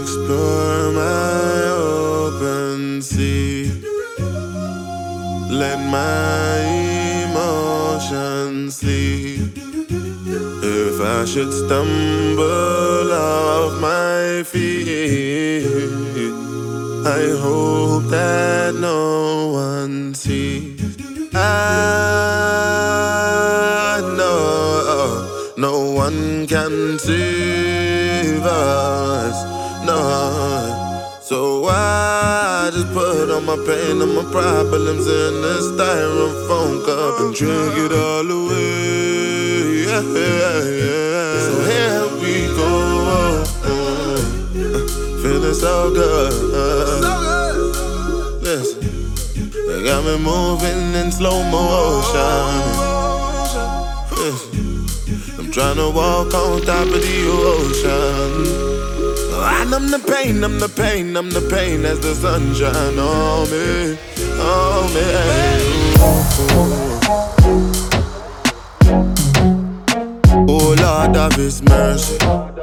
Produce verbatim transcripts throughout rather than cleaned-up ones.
explore my open sea. Let my emotions sleep. If I should stumble off my feet, I hope that no one sees. I know no one can save us, no. So I just put all my pain and my problems in this styrofoam cup and drink it all away. Yeah, yeah, yeah. So here we go. Feeling so good. So good. Listen, they got me moving in slow motion. Listen, I'm trying to walk on top of the ocean. I numb the pain, numb the pain, numb the pain as the sunshine on me, on me. Oh Lord of His mercy.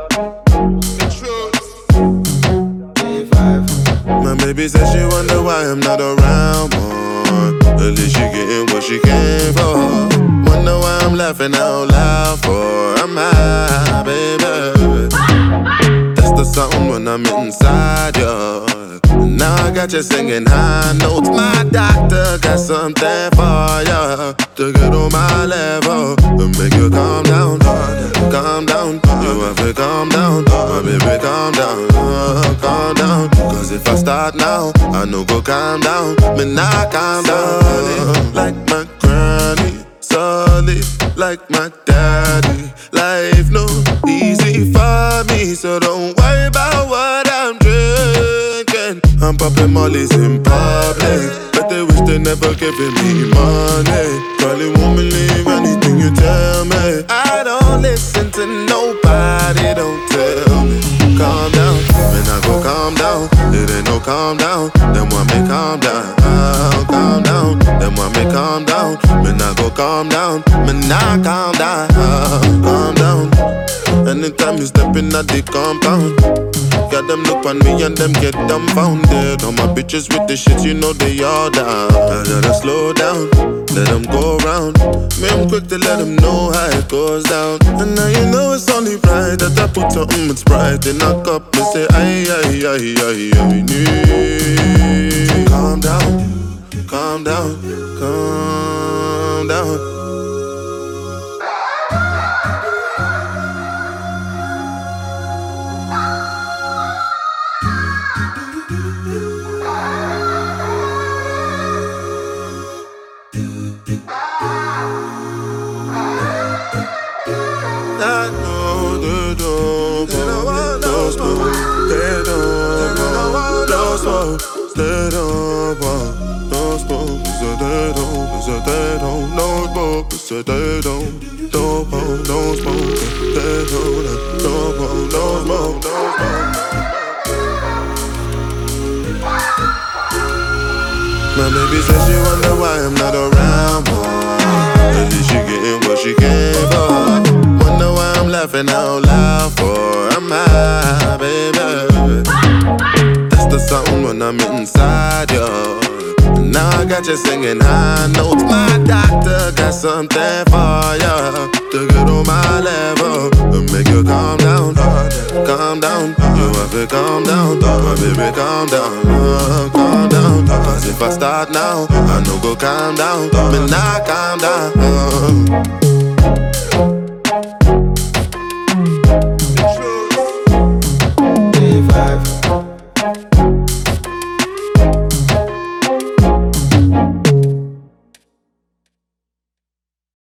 My baby says she wonder why I'm not around more. At least she getting what she came for. Wonder why I'm laughing out loud for. I'm high, baby. That's the sound when I'm inside you. Now I got you singing high notes. My doctor got something for you to get on my level and make you calm down, calm down. You have to calm down, my baby, calm down, calm down. Cause if I start now, I know go calm down. Me not calm down. Solid like my granny, solid like my daddy. Life no easy for me, so don't worry about what I'm drinking. I'm popping mollies in public, but they wish they never giving me money. Probably won't believe anything you tell me. I don't listen to nobody, don't tell me. Calm down, when I go calm down. It ain't no calm down, then want me calm down. Oh, calm down, then want me calm down. When I go calm down, me not calm down. Oh, calm down. Anytime you step in at the compound, got them look on me and them get dumbfounded. All my bitches with the shit, you know they all down. I gotta slow down, let them go around. Me, I'm quick to let them know how it goes down. And now you know it's only right that I put something that's bright in a cup and say, aye, aye, aye, aye, aye, need. Calm down, calm down, calm down. I know they don't want no smoke. They don't want no smoke. They don't want no smoke. So they don't, so they don't no smoke. So they don't, don't want no smoke. They don't, don't want no smoke. No smoke. My baby says she wonder why I'm not around more. At least she getting what she came for. Wonder why I'm laughing out loud for. I'm high, baby. That's the sound when I'm inside you. Now I got you singing high notes. My doctor got something for you to get on my level and make you calm down, calm down. You have to calm down, my baby, calm down, calm down. Cause if I start now, I know go calm down. Me not calm down.